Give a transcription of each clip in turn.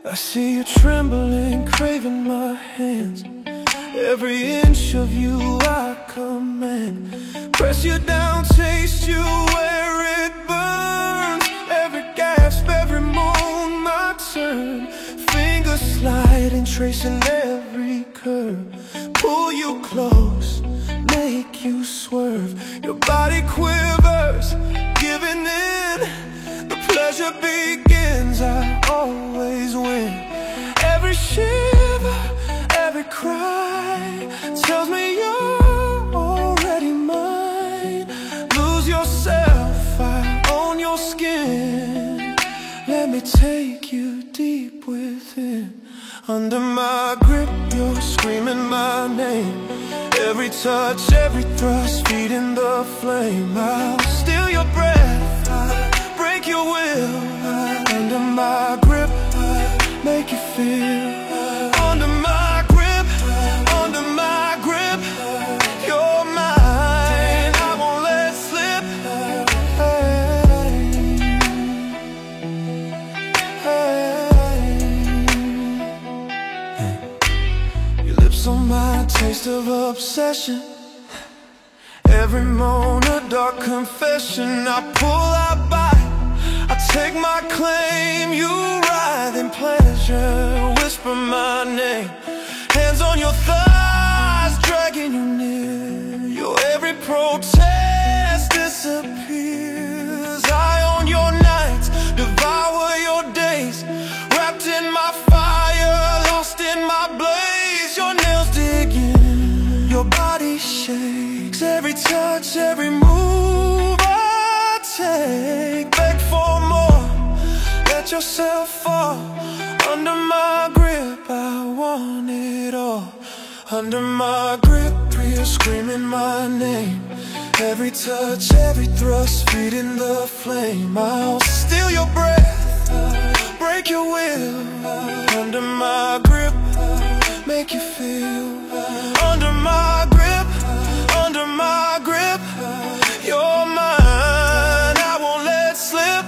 I see you trembling, craving my hands. Every inch of you I command. Press you down, taste you where it burns. Every gasp, every moan, my turn. Fingers sliding, tracing every curve. Pull you close, make you swerve. Your body quivers, giving in. The pleasure begins, I always win. Every shiver, every cry tells me you're already mine. Lose yourself, I own your skin. Let me take you deep within. Under my grip, you're screaming my name. Every touch, every thrust, feeding the flame. I'll steal your breath, I'll break your will. Under my grip, I'll make you feel. Under my grip, under my grip, you're mine, I won't let slip. Your lips on my taste of obsession. Every moan a dark confession. I pull, I bite, I take my claim. You writhe in pleasure, whisper my name. Hands on your thighs, dragging you near. Your every protest disappears. I own your nights, devour your days. Wrapped in my fire, lost in my blaze. Your nails dig in, your body shakes. Every touch, every move I take. Beg for more, let yourself fall. Under my grip, I want it all. Under my grip, you're screaming my name. Every touch, every thrust, feeding the flame. I'll steal your breath, I'll break your will. Under my grip, I'll make you feel. Under my grip, under my grip, you're mine, I won't let slip.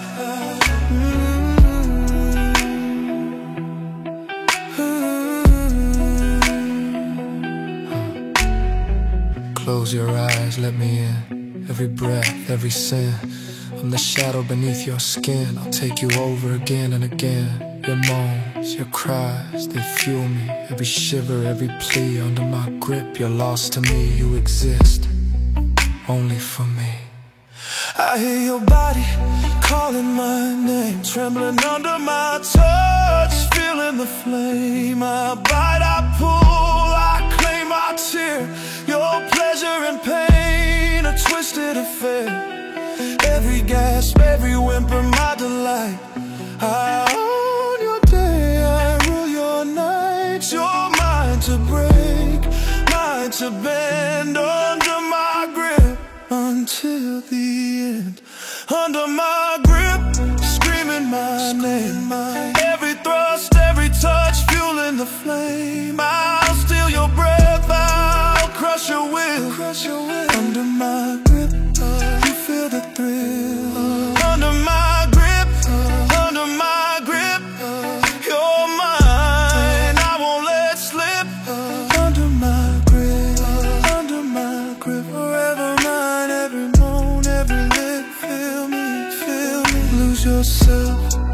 Close your eyes, let me in. Every breath, every sin. I'm the shadow beneath your skin. I'll take you over again and again. Your moans, your cries, they fuel me. Every shiver, every plea. Under my grip, you're lost to me. You exist only for me. I hear your body calling my name, trembling under my touch, feeling the flame. I bite, I pull, I claim, I tear. Your pleasure and pain, a twisted affair. Every gasp, every whimper, my delight. I own your day, I rule your nights. You're mine to break, mine to bend. Under my grip until the end. Under my grip, screaming my name. Every thrust, every touch, fueling the flame. I'll steal your breath, I'll crush your will. Under my grip, you feel the thrill. Under my grip, under my grip, you're mine, I won't let slip. Under my grip, forever mine. Every moan, every lip, feel me, lose yourself.